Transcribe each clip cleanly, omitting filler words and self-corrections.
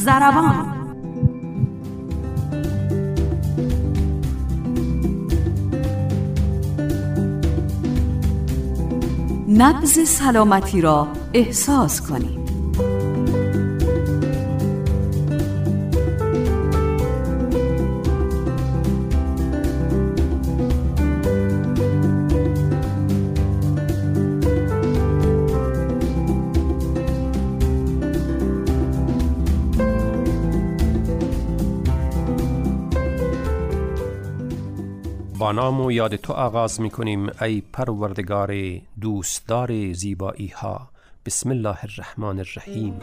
ضربان. نبض سلامتی را احساس کنید. با نام و یاد تو آغاز می کنیم ای پروردگار دوستدار زیبایی ها. بسم الله الرحمن الرحیم.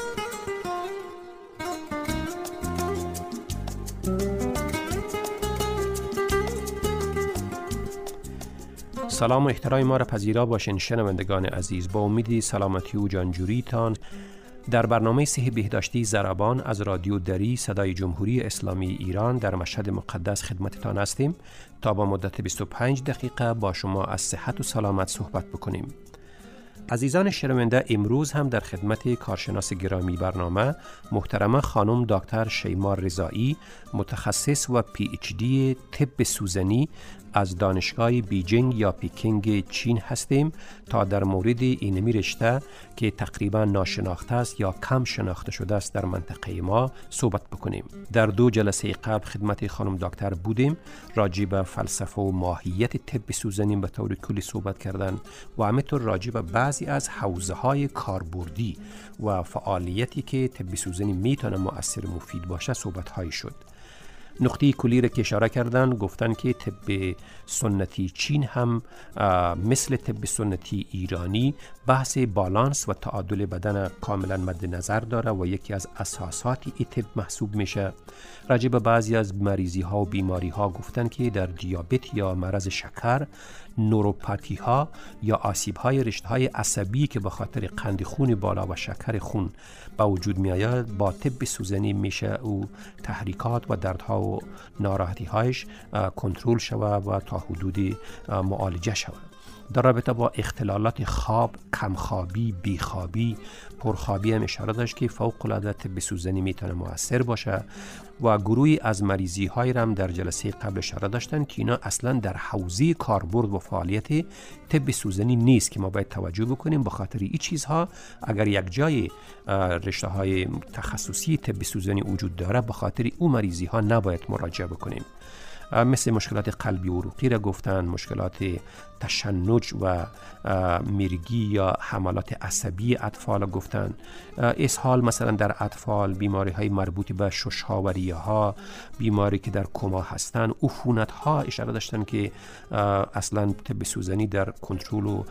سلام و احترام ما را پذیرا باشین شنوندگان عزیز. با امیدی سلامتی و جانجوریتان در برنامه صحی بهداشتی ضربان از رادیو دری صدای جمهوری اسلامی ایران در مشهد مقدس خدمتتان هستیم تا با مدت 25 دقیقه با شما از صحت و سلامت صحبت بکنیم. عزیزان شنونده، امروز هم در خدمت کارشناس گرامی برنامه محترمه خانم دکتر شیما رضایی، متخصص و PhD طب سوزنی از دانشگاه بیجینگ یا پیکینگ چین هستیم تا در مورد اینمی رشته که تقریبا ناشناخته است یا کم شناخته شده است در منطقه ما صحبت بکنیم. در 2 جلسه قبل خدمت خانم دکتر بودیم، راجع به فلسفه و ماهیت طب سوزنی به طور کلی صحبت کردن و همینطور راجع به بعضی از حوزه‌های کاربردی و فعالیتی که طب سوزنی میتونه مؤثر مفید باشه صحبت‌هایی شد. نقطه کلی را که اشاره کردن، گفتن که طب سنتی چین هم مثل طب سنتی ایرانی بحث بالانس و تعادل بدن کاملا مد نظر داره و یکی از اساساتی این طب محسوب میشه. راجع به بعضی از مریضی ها و بیماری ها گفتن که در دیابت یا مرض شکر، نوروپاتی ها یا آسیب های رشته های عصبی که به خاطر قند خون بالا و شکر خون با وجود می آید، با طب سوزنی میشه او تحریکات و دردها و ناراحتی هایش کنترل شود و تا حدودی معالجه شود. در رابطه با اختلالات خواب، کمخوابی، بیخوابی، پرخوابی هم اشاره داشت که فوق العاده طب سوزنی میتونه مؤثر باشه و گروهی از مریضی های هم در جلسه قبل اشاره داشتن که اینا اصلا در حوزه کاربرد و فعالیت طب سوزنی نیست که ما باید توجه بکنیم. به خاطر این چیزها اگر یک جای رشته های تخصصی طب سوزنی وجود داره، به خاطر اون مریضی ها نباید مراجعه بکنیم. مثل مشکلات قلبی و عروقی را گفتن، مشکلات تشنج و میرگی یا حملات عصبی اطفال گفتن، اسهال مثلا در اطفال، بیماری های مربوط به ششها و ریه ها، بیماری که در کما هستن، عفونت ها اشاره داشتن که اصلا طب سوزنی در کنترل و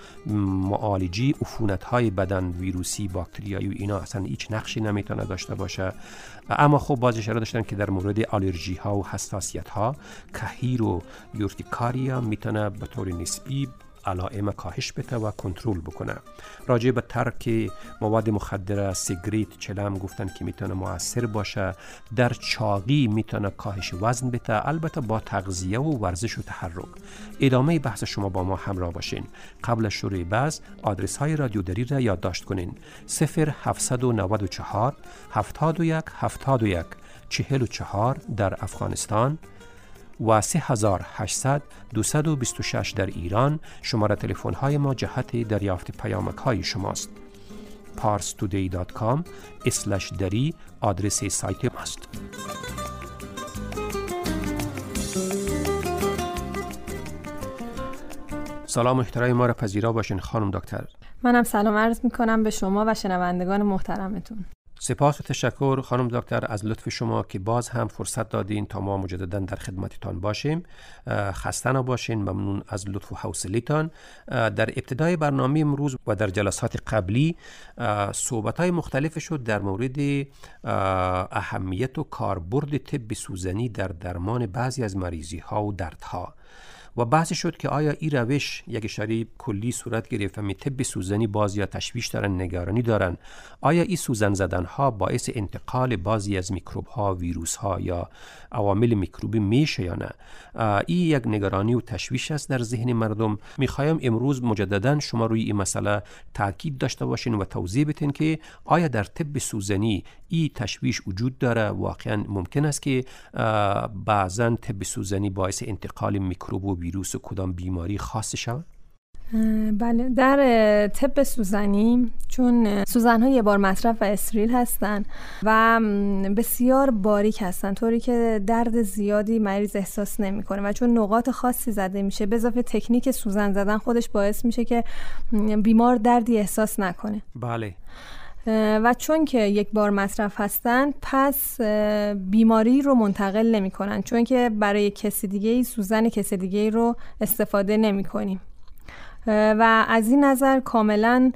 معالجه عفونت های بدن، ویروسی، باکتریایی و اینا اصلا هیچ نقشی نمیتونه داشته باشه. اما خب باز اشاره داشتن که در مورد آلرژی ها و حساسیت ها، کهیر و یورتیکاریا میتونه به طور نسبی علائم کاهش بده و کنترل بکنه. راجع به ترک مواد مخدر، سیگریت، چلم گفتن که میتونه مؤثر باشه. در چاقی میتونه کاهش وزن بده، البته با تغذیه و ورزش و تحرک. ادامه بحث شما با ما همراه باشین. قبل از شروع بحث آدرس های رادیو دری را یادداشت کنین: 0794 71 71 44 در افغانستان و 3800 226 در ایران. شماره تلفن های ما جهت دریافت پیامک های شماست. parstoday.com/dari آدرس سایت ماست. سلام و احترام ما را پذیرا باشین خانم دکتر. منم سلام عرض میکنم به شما و شنوندگان محترمتون. سپاس و تشکر خانم دکتر از لطف شما که باز هم فرصت دادین تا ما مجددا در خدمتتان باشیم. خسته نباشین. ممنون از لطف و حوصله‌تان. در ابتدای برنامه امروز و در جلسات قبلی صحبت‌های مختلف شد در مورد اهمیت و کاربرد طب سوزنی در درمان بعضی از مریضی‌ها و دردها و بحث شد که آیا این روش یک اشاره کلی صورت گرفت و طب سوزنی باز یا تشویش دارن، نگرانی دارن، آیا این سوزن زدن ها باعث انتقال بعضی از میکروب ها، ویروس ها یا عوامل میکروبی میشه یا نه؟ این یک نگرانی و تشویش است در ذهن مردم. میخوایم امروز مجددا شما روی این مسئله تاکید داشته باشین و توضیح بدین که آیا در طب سوزنی این تشویش وجود داره؟ واقعا ممکن است که بعضا طب سوزنی باعث انتقال میکروب و ویروس و کدام بیماری خاص شود؟ بله، در طب سوزنی چون سوزن‌ها یه بار مصرف و استریل هستن و بسیار باریک هستن، طوری که درد زیادی مریض احساس نمی‌کنه و چون نقاط خاصی زده میشه، به اضافه تکنیک سوزن زدن خودش باعث میشه که بیمار دردی احساس نکنه. بله. و چون که یک بار مصرف هستن، پس بیماری رو منتقل نمی کنن، چون که برای کسی دیگه سوزن کسی دیگه رو استفاده نمی کنیم و از این نظر کاملا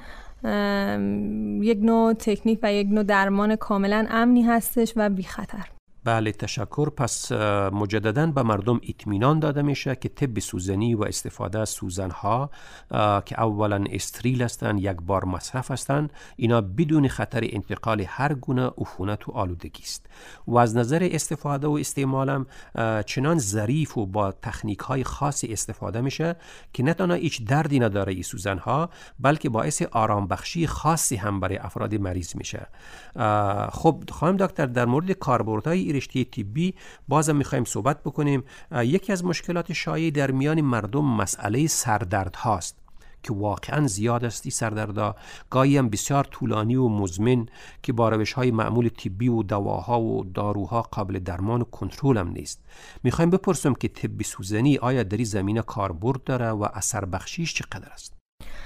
یک نوع تکنیک و یک نوع درمان کاملا امنی هستش و بی خطر. بله، تشکر. پس مجدداً به مردم اطمینان داده میشه که طب سوزنی و استفاده از سوزن‌ها که اولاً استریل هستند، یک بار مصرف هستند، اینا بدون خطر انتقال هر گونه عفونت و آلودگی است و از نظر استفاده و استعمالم چنان ظریف و با تکنیک‌های خاصی استفاده میشه که نه تنها هیچ دردی نداره این سوزن‌ها، بلکه باعث آرام بخشی خاصی هم برای افراد مریض میشه. خب خانم دکتر، در مورد کاربردهای رشته طبی بازم میخوایم صحبت بکنیم. یکی از مشکلات شایع در میان مردم مسئله سردرد هاست که واقعا زیاد است. این سردردها گاهی هم بسیار طولانی و مزمن که با روش‌های معمول طبی و دواها و داروها قابل درمان و کنترل هم نیست. میخوایم بپرسم که طب سوزنی آیا در این زمینه کاربرد داره و اثر بخشیش چقدر است؟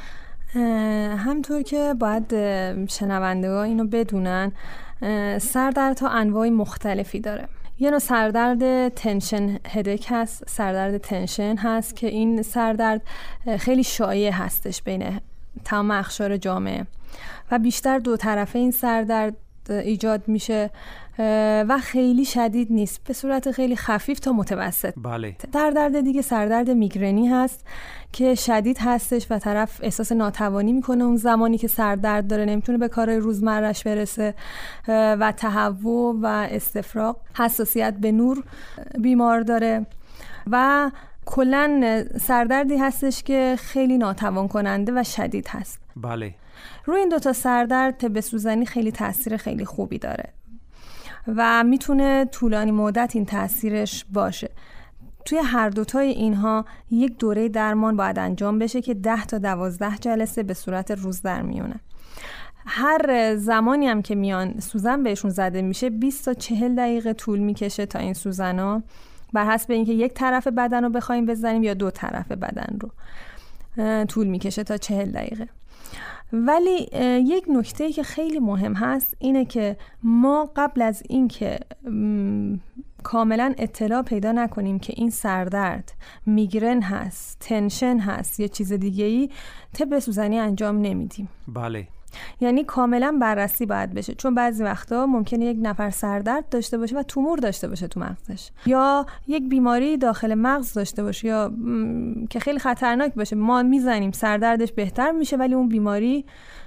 همطور که باید شنوندگان اینو بدونن، سردردها انواع مختلفی داره. یه نوع سردرد تنشن هدک هست، سردرد تنشن هست که این سردرد خیلی شایع هستش بین تمام اقشار جامعه و بیشتر دو طرفه این سردرد ایجاد میشه و خیلی شدید نیست، به صورت خیلی خفیف تا متوسط. بله. در درد دیگه سردرد میگرنی هست که شدید هستش و طرف احساس ناتوانی میکنه اون زمانی که سردرد داره، نمیتونه به کارهای روزمره‌اش برسه و تهوع و استفراغ، حساسیت به نور بیمار داره و کلاً سردردی هستش که خیلی ناتوان کننده و شدید هست. بله. روی این دوتا سردرد طب سوزنی خیلی تاثیر خیلی خوبی داره و میتونه طولانی مدت این تاثیرش باشه. توی هر دوتای اینها یک دوره درمان باید انجام بشه که 10 تا 12 جلسه به صورت روز در میونه. هر زمانی هم که میان سوزن بهشون زده میشه 20 تا 40 دقیقه طول میکشه تا این سوزن‌ها، بر حسب اینکه یک طرف بدن رو بخوایم بزنیم یا دو طرف بدن رو، طول میکشه تا 40 دقیقه. ولی یک نکته که خیلی مهم هست اینه که ما قبل از این که کاملا اطلاع پیدا نکنیم که این سردرد میگرن هست، تنشن هست یا چیز دیگه‌ای، طب سوزنی انجام نمیدیم. بله. یعنی کاملا بررسی باید بشه، چون بعضی وقتا ممکنه یک نفر سردرد داشته باشه و تومور داشته باشه تو مغزش، یا یک بیماری داخل مغز داشته باشه یا که خیلی خطرناک باشه. ما میزنیم سردردش بهتر میشه ولی اون بیماری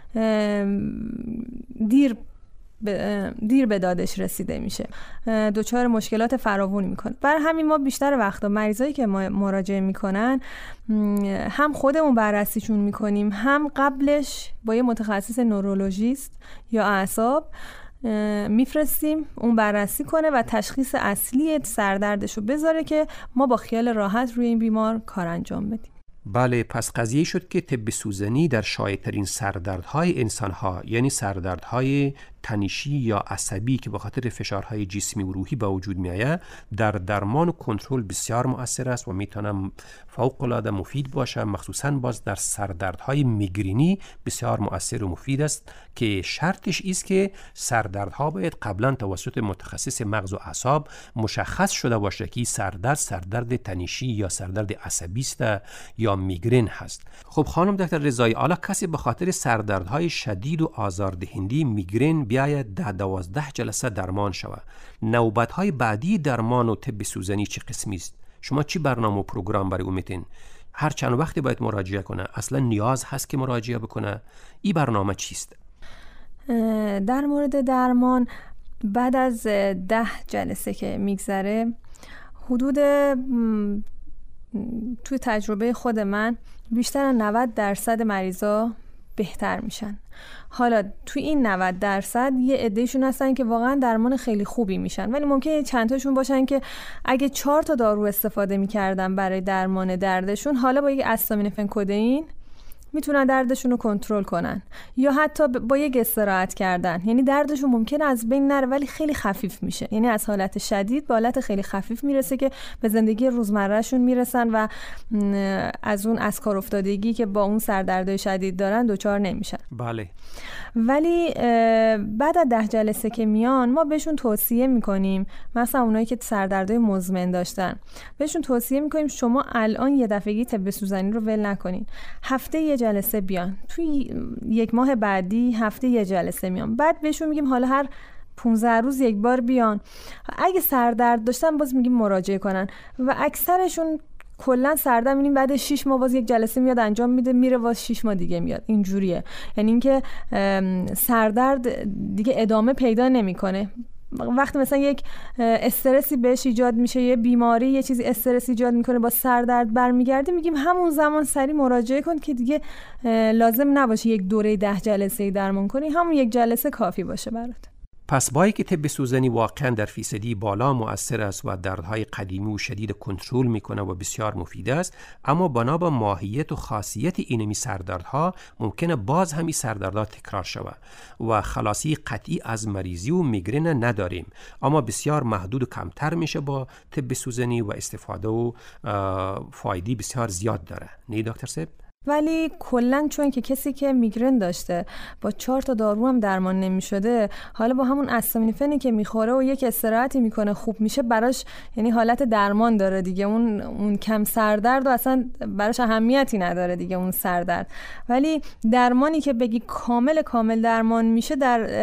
دیر به دادش رسیده میشه، دچار مشکلات فراوانی میکنه. برای همین ما بیشتر وقتا مریضایی که ما مراجعه میکنن هم خودمون بررسیشون میکنیم، هم قبلش با یه متخصص نورولوژیست یا اعصاب میفرستیم اون بررسی کنه و تشخیص اصلی سردردشو بذاره که ما با خیال راحت روی این بیمار کار انجام بدیم. بله، پس قضیه شد که طب سوزنی در شایع‌ترین سردردهای انسان‌ها، یعنی سردردهای تنشی یا عصبی که به خاطر فشارهای جسمی و روحی به وجود میآید، در درمان و کنترل بسیار مؤثر است و میتونه فوق‌العاده مفید باشه. مخصوصاً باز در سردردهای میگرینی بسیار مؤثر و مفید است که شرطش است که سردردها باید قبلا توسط متخصص مغز و اعصاب مشخص شده باشه که سردرد تنشی یا سردرد عصبی است یا میگرن هست. خب خانم دکتر رضایی، حالا کسی به خاطر سردردهای شدید و آزاردهنده میگرن بیاید 10-12 جلسه درمان شود، نوبت‌های بعدی درمان و طب سوزنی چه قسمی است؟ شما چی برنامه و پروگرام برای او میتین؟ هر چند وقتی باید مراجعه کنه؟ اصلا نیاز هست که مراجعه بکنه؟ این برنامه چیست؟ در مورد درمان بعد از 10 جلسه که میگذره حدود توی تجربه خود من بیشتر از 90% مریضا بهتر میشن. حالا توی این 90% یه عدهشون هستن که واقعا درمان خیلی خوبی میشن، ولی ممکنه چند تاشون باشن که اگه 4 تا دارو استفاده میکردن برای درمان دردشون، حالا با یک استامینوفن کدئین میتونن دردشون رو کنترل کنن، یا حتی با یک استراحت کردن، یعنی دردشون ممکنه از بین نره ولی خیلی خفیف میشه، یعنی از حالت شدید به حالت خیلی خفیف میرسه که به زندگی روزمرهشون میرسن و از اون از کار افتادگی که با اون سردردهای شدید دارن دچار نمیشن. بله. ولی بعد از 10 جلسه که میان ما بهشون توصیه میکنیم، مثلا اونایی که سردردهای مزمن داشتن بهشون توصیه میکنیم شما الان یه دفعگی طب سوزنی رو ول نکنین، هفته یه جلسه بیان، توی 1 ماه بعدی هفته یه جلسه میان، بعد بهشون میگیم حالا هر 15 روز 1 بار بیان. اگه سردرد داشتن باز میگیم مراجعه کنن و اکثرشون کلا سردرد میبینیم بعد 6 ماه باز 1 جلسه میاد انجام میده، میره باز 6 ماه دیگه میاد. اینجوریه، یعنی اینکه سردرد دیگه ادامه پیدا نمیکنه. وقتی مثلا یک استرسی بهش ایجاد میشه، یه بیماری یه چیزی استرس ایجاد میکنه با سردرد برمیگرده، میگیم همون زمان سریع مراجعه کن که دیگه لازم نباشه 1 دوره 10 جلسه درمان کنی، همون 1 جلسه کافی باشه برات. پس با اینکه طب سوزنی واقعا در فیصدی بالا مؤثر است و دردهای قدیمی و شدید کنترل میکنه و بسیار مفید است، اما بنا به ماهیت و خاصیت اینمی سردردها ممکنه باز همی سردردها تکرار شود و خلاصی قطعی از مریضی و میگرن نداریم، اما بسیار محدود و کمتر میشه با طب سوزنی و استفاده و فایده بسیار زیاد داره. نه دکتر صاحب؟ ولی کلا چون که کسی که میگرن داشته با 4 تا دارو هم درمان نمیشده، حالا با همون استامینوفنی که میخوره و یک استراحتی میکنه خوب میشه، براش یعنی حالت درمان داره دیگه، اون کم سردرد و اصلا براش اهمیتی نداره دیگه اون سردرد. ولی درمانی که بگی کامل درمان میشه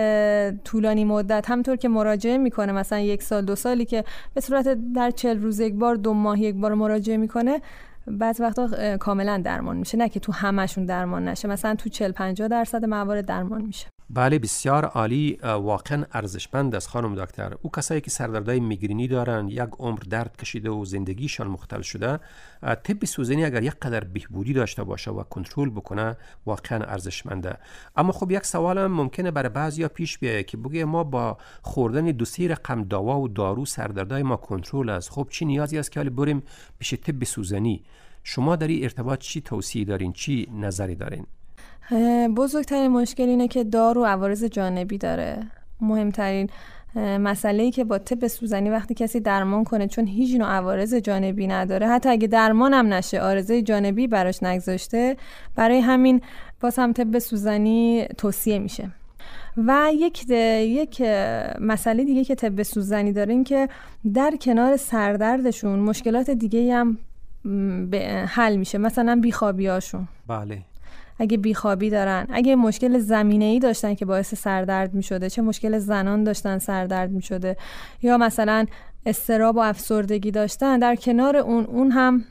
در طولانی مدت، همونطور که مراجعه میکنه مثلا 1 سال 2 سالی که به صورت در 40 روز 1 بار 2 ماه 1 بار مراجعه میکنه، بعض وقتا کاملا درمان میشه، نه که تو همشون درمان نشه، مثلا تو 40-50% موارد درمان میشه. بله، بسیار عالی. واقعا ارزشمند است خانم دکتر. او کسایی که سردردهای میگرینی دارن، 1 عمر درد کشیده و زندگیشان مختل شده، طب سوزنی اگر یک قدر بهبودی داشته باشه و کنترل بکنه واقعا ارزشمنده. اما خب یک سوال هم ممکنه برای بعضیا پیش بیاد که بگه ما با خوردن 2-3 رقم دوا و دارو سردردهای ما کنترل است، خب چی نیازی است که بریم پیش طب سوزنی؟ شما در این ارتباط چی توصیه دارین، چی نظری دارین؟ بزرگترین مشکل اینه که دارو عوارض جانبی داره. مهمترین مسئله‌ای که با طب سوزنی وقتی کسی درمان کنه، چون هیچ نوع عوارض جانبی نداره، حتی اگه درمان هم نشه عارضه جانبی براش نگذاشته، برای همین باز هم طب سوزنی توصیه میشه. و یک مسئله دیگه که طب سوزنی داره این که در کنار سردردشون مشکلات دیگه هم حل میشه، مثلا بیخوابیاشون. بله. اگه بیخوابی دارن، اگه مشکل زمینه‌ای داشتن که باعث سردرد میشده، چه مشکل زنان داشتن سردرد میشده، یا مثلا اضطراب و افسردگی داشتن، در کنار اون هم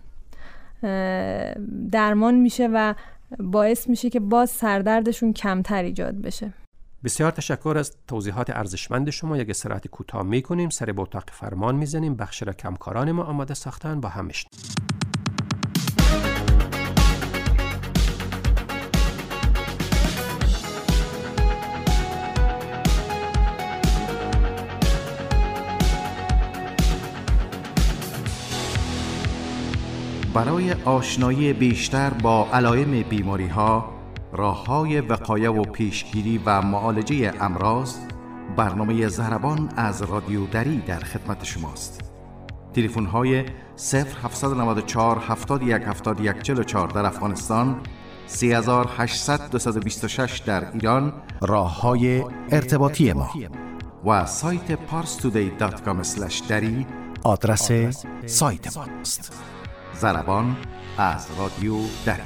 درمان میشه و باعث میشه که باز سردردشون کمتر ایجاد بشه. بسیار تشکر از توضیحات ارزشمند شما. یک استراحت کوتاه میکنیم، سر به اتاق فرمان میزنیم، بخش را کمکاران ما آماده ساختن، با همش برای آشنایی بیشتر با علائم بیماری‌ها، راه‌های وقایه و پیشگیری و معالجه امراض، برنامه ضربان از رادیو دری در خدمت شماست. تلفن‌های 0794 71 71 44 در افغانستان، 3800 226 در ایران، راه‌های ارتباطی ما و سایت parstoday.com/dari آدرس سایت ماست. ضربان از رادیو دری.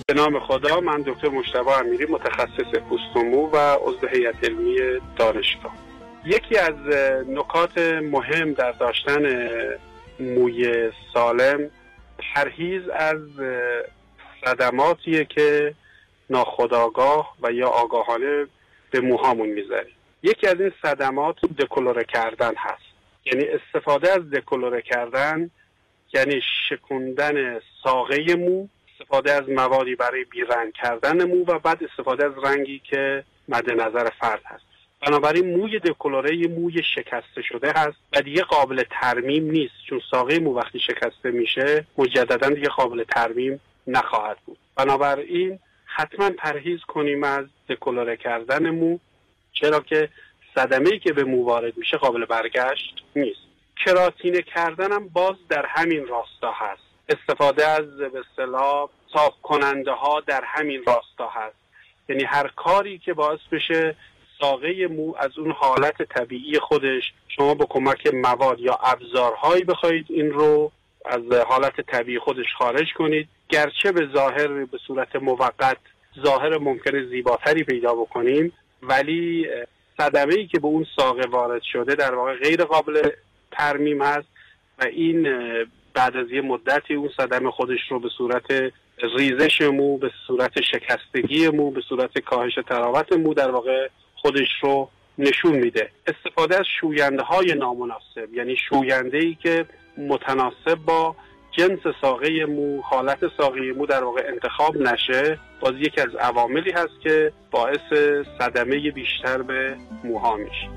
به نام خدا. من دکتر مجتبی امیری، متخصص پوست و مو و عضو هیئت علمی دانشگاه. یکی از نکات مهم در داشتن موی سالم پرهیز از صدماتیه که ناخودآگاه و یا آگاهانه به موهامون میذاریم. یکی از این صدمات دکولوره کردن هست. یعنی استفاده از دکولوره کردن یعنی شکوندن ساقه مو، استفاده از موادی برای بیرنگ کردن مو و بعد استفاده از رنگی که مد نظر فرد هست. بنابراین موی دکولوره موی شکسته شده هست و دیگه قابل ترمیم نیست، چون ساقه مو وقتی شکسته میشه مجددا دیگه قابل ترمیم نخواهد بود. بنابراین حتما پرهیز کنیم از دکولوره کردن مو، چرا که صدمه‌ای که به مو وارد میشه قابل برگشت نیست. کراتینه کردن هم باز در همین راستا هست. استفاده از به اصطلاح صاف کننده ها در همین راستا هست. یعنی هر کاری که باعث بشه ساقه مو از اون حالت طبیعی خودش، شما با کمک مواد یا ابزارهایی بخواید این رو از حالت طبیعی خودش خارج کنید، گرچه به ظاهر به صورت موقت ظاهر ممکنه زیباتری پیدا بکنیم، ولی صدمه‌ای که به اون ساقه وارد شده در واقع غیر قابل ترمیم هست و این بعد از یه مدتی اون صدمه خودش رو به صورت ریزش مو، به صورت شکستگی مو، به صورت کاهش تراوت مو در واقع خودش رو نشون میده. استفاده از شوینده های نامناسب، یعنی شوینده‌ای که متناسب با جنس ساقه مو، حالت ساقه مو در واقع انتخاب نشه، باز یکی از عواملی هست که باعث صدمه بیشتر به موها میشه.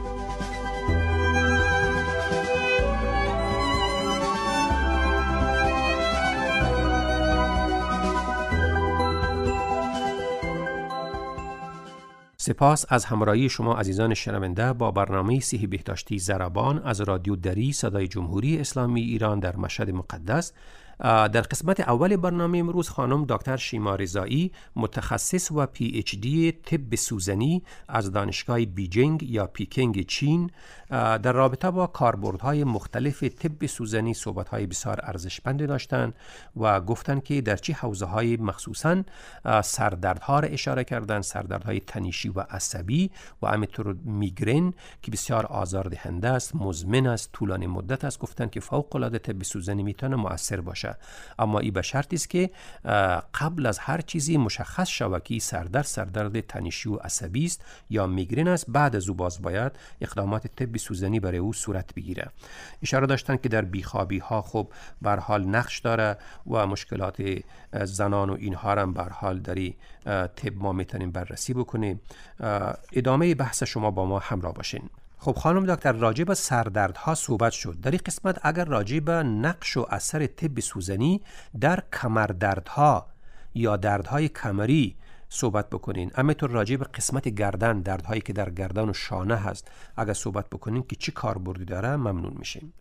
سپاس از همراهی شما عزیزان شنونده با برنامه صحی بهداشتی ضربان از رادیو دری صدای جمهوری اسلامی ایران در مشهد مقدس. در قسمت اول برنامه امروز خانم دکتر شیما رضایی، متخصص و پی اچ دی طب سوزنی از دانشگاه بیجینگ یا پیکینگ چین، در رابطه با کاربردهای مختلف طب سوزنی صحبت‌های بسیار ارزشمند داشتند و گفتند که در چه حوزه‌های مخصوصاً سردردها را اشاره کردند، سردردهای تنشی و عصبی و همینطور میگرن که بسیار آزاردهنده است، مزمن است، طولانی مدت است. گفتند که فوق‌العاده طب سوزنی میتونه مؤثر باشه، اما این به شرطی است که قبل از هر چیزی مشخص شود که سردرد تنشی و عصبی است یا میگرن است. بعد از او باز باید اقدامات طب سوزنی برای او صورت بگیره. اشاره داشتن که در بیخوابی ها خب به هر حال نقش داره و مشکلات زنان و اینها هم به هر حال در طب ما میتونیم بررسی بکنیم. ادامه بحث شما با ما همراه باشین. خب خانم دکتر، راجع به سردردها صحبت شد. در این قسمت اگر راجع به نقش و اثر طب سوزنی در کمردردها یا دردهای کمری صحبت بکنین، همینطور راجع به قسمت گردن، دردهایی که در گردن و شانه هست اگر صحبت بکنین که چی کاربردی داره، ممنون میشیم.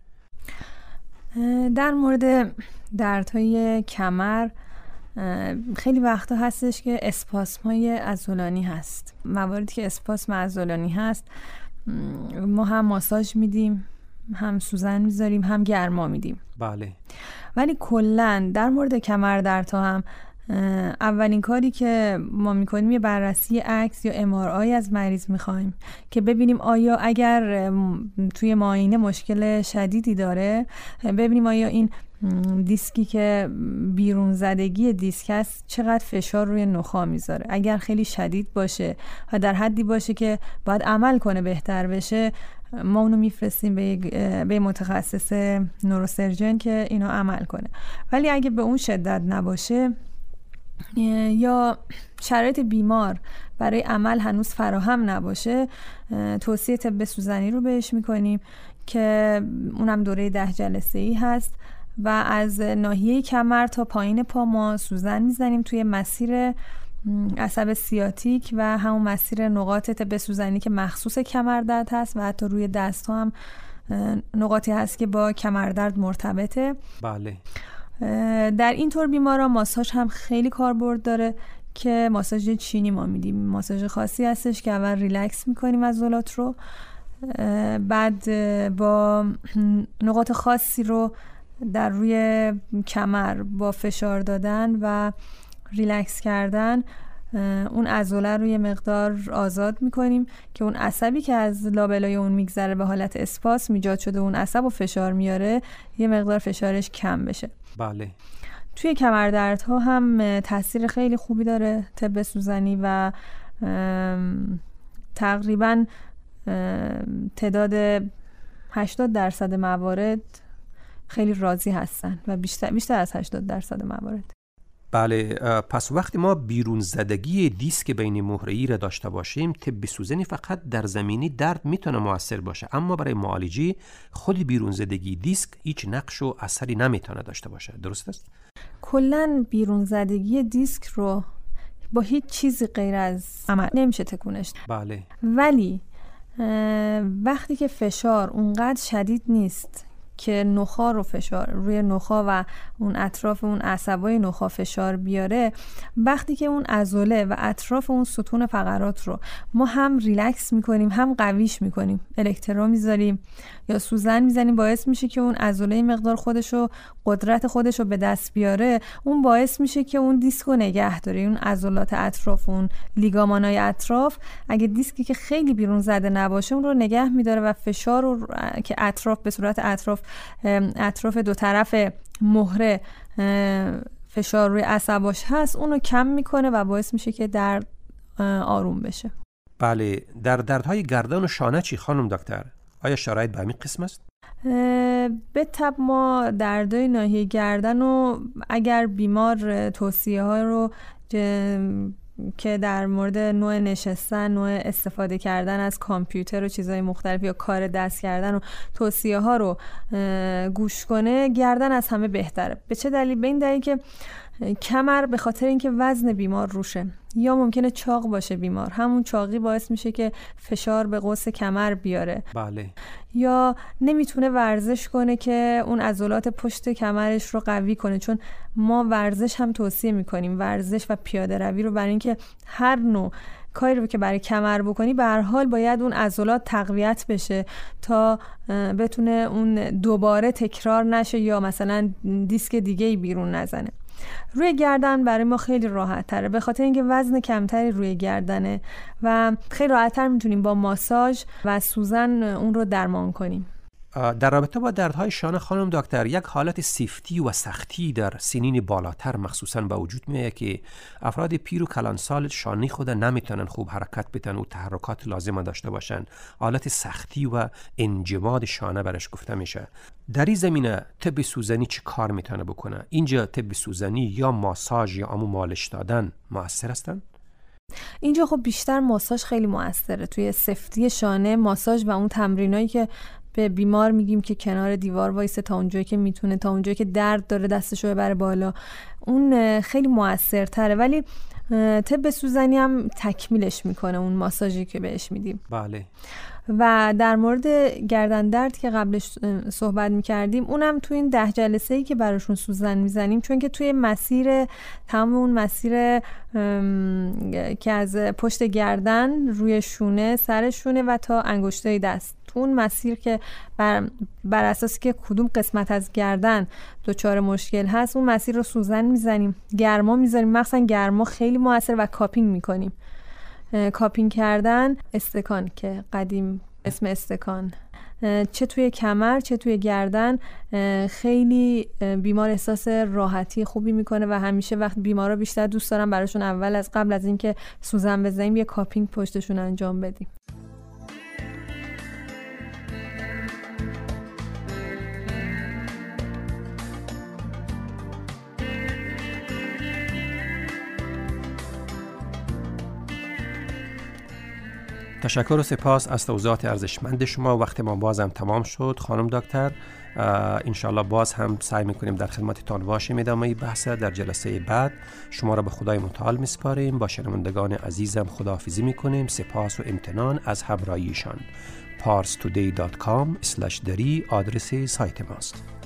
در مورد دردهای کمر خیلی وقتا هستش که اسپاسم‌های عضلانی هست. مواردی که اسپاسم عضلانی هست ما هم ماساژ میدیم، هم سوزن میذاریم، هم گرما میدیم. بله. ولی کلاً در مورد کمردردها هم اولین کاری که ما میکنیم یه بررسی عکس یا MRI از مریض میخوایم که ببینیم آیا اگر توی معاینه مشکل شدیدی داره، ببینیم آیا این دیسکی که بیرون زدگی دیسک هست چقدر فشار روی نخاع میذاره. اگر خیلی شدید باشه و در حدی باشه که باید عمل کنه بهتر بشه، ما اونو میفرستیم به متخصص نوروسرجن که اینو عمل کنه. ولی اگه به اون شدت نباشه یا شرایط بیمار برای عمل هنوز فراهم نباشه، توصیه طب سوزنی رو بهش میکنیم که اونم دوره 10 جلسه‌ای هست و از ناحیه کمر تا پایین پا ما سوزن میزنیم توی مسیر عصب سیاتیک و همون مسیر نقاط طب سوزنی که مخصوص کمردرد هست و حتی روی دست ها هم نقاطی هست که با کمردرد مرتبطه. بله. در این طور بیماران ماساژ هم خیلی کاربرد داره که ماساژ چینی ما میدیم. ماساژ خاصی هستش که اول ریلکس میکنیم عضلات رو، بعد با نقاط خاصی رو در روی کمر با فشار دادن و ریلکس کردن اون عضله رو یه مقدار آزاد میکنیم که اون عصبی که از لابلای اون میگذره به حالت اسپاسم ایجاد شده، اون عصب و فشار میاره، یه مقدار فشارش کم بشه. بله. توی کمردردها هم تاثیر خیلی خوبی داره طب سوزنی و تقریباً تعداد 80% موارد خیلی راضی هستن و بیشتر از 80% موارد. بله. پس وقتی ما بیرون زدگی دیسک بین مهره‌ای را داشته باشیم، طب سوزنی فقط در زمینه درد میتونه موثر باشه، اما برای معالجه خود بیرون زدگی دیسک هیچ نقش و اثری نمیتونه داشته باشه. درست است؟ کلاً بیرون زدگی دیسک رو با هیچ چیزی غیر از عمل نمیشه تکونش. بله. ولی وقتی که فشار اونقدر شدید نیست که نخاع رو فشار روی نخاع و اون اطراف اون عصبای نخاع فشار بیاره، وقتی که اون عضله و اطراف اون ستون فقرات رو ما هم ریلکس میکنیم هم قویش میکنیم، الکترو میذاریم یا سوزن میزنیم، باعث میشه که اون عضله مقدار خودشو قدرت خودشو به دست بیاره، اون باعث میشه که اون دیسک رو نگه داره. اون عضلات اطراف، اون لیگامانای اطراف، اگه دیسکی که خیلی بیرون زده نباشه اون رو نگه میداره و فشار رو که اطراف به صورت اطراف دو طرف مهره فشار روی عصباش هست اون رو کم میکنه و باعث میشه که درد آروم بشه. بله. در دردهای گردن و شانه چی خانم دکتر؟ آیا شرایط به همین قسم است؟ به طب ما دردهای ناحیه گردن و اگر بیمار توصیه ها رو که در مورد نوع نشستن، نوع استفاده کردن از کامپیوتر و چیزهای مختلف یا کار دست کردن و توصیه ها رو گوش کنه، گردن از همه بهتره. به چه دلیل؟ به این دلیل که کمر به خاطر اینکه وزن بیمار روشه یا ممکنه چاق باشه بیمار، همون چاقی باعث میشه که فشار به قوس کمر بیاره. بله. یا نمیتونه ورزش کنه که اون عضلات پشت کمرش رو قوی کنه، چون ما ورزش هم توصیه میکنیم، ورزش و پیاده روی رو، برای اینکه هر نوع کاری رو که برای کمر بکنی به هر حال باید اون عضلات تقویت بشه تا بتونه اون دوباره تکرار نشه یا مثلا دیسک دیگه‌ای بیرون نزنه. روی گردن برای ما خیلی راحت تره به خاطر اینکه وزن کمتری روی گردنه و خیلی راحت تر میتونیم با ماساژ و سوزن اون رو درمان کنیم. در رابطه با دردهای شانه خانم دکتر، یک حالت سیفتی و سختی در سنین بالاتر مخصوصاً به وجود میاد که افراد پیر و کلانسال شانه خود نمیتونن خوب حرکت بدن و تحرکات لازم داشته باشن. حالت سختی و انجماد شانه برش گفته میشه. در این زمینه طب سوزنی چه کار میتونه بکنه؟ اینجا طب سوزنی یا ماساژ یا مالش دادن مؤثر هستن؟ اینجا خب بیشتر ماساژ خیلی مؤثره توی سفتی شانه. ماساژ و اون تمرینایی که به بیمار میگیم که کنار دیوار وایسه تا اونجایی که میتونه، تا اونجایی که درد داره دستشو ببره بالا، اون خیلی مؤثرتره. ولی طب سوزنی هم تکمیلش میکنه اون ماساژی که بهش میدیم. بله. و در مورد گردن درد که قبلش صحبت میکردیم، اونم توی این 10 جلسه‌ای که براشون سوزن میزنیم، چون که توی مسیر تمام اون مسیر که از پشت گردن روی شونه، سر شونه و تا انگشتای دست، تو اون مسیر که بر اساسی که کدوم قسمت از گردن دچار مشکل هست اون مسیر رو سوزن میزنیم، گرما میذاریم، مخصوصا گرما خیلی موثر، و کاپینگ میکنیم. کاپینگ کردن، استکان که قدیم اسم استکان، چه توی کمر چه توی گردن خیلی بیمار احساس راحتی خوبی میکنه و همیشه وقت بیمارا بیشتر دوست دارن براشون قبل از اینکه سوزن بزنیم یه کاپینگ پشتشون انجام بدیم. تشکر و سپاس از توضیحات ارزشمند شما. وقت ما باز هم تمام شد خانم دکتر. انشالله باز هم سعی میکنیم در خدمتتان باشیم. ادامه بحث در جلسه بعد. شما را به خدای متعال میسپاریم. با شنوندگان عزیزم خداحافظی میکنیم. سپاس و امتنان از همراهیشان. parstoday.com/dari آدرس سایت ماست.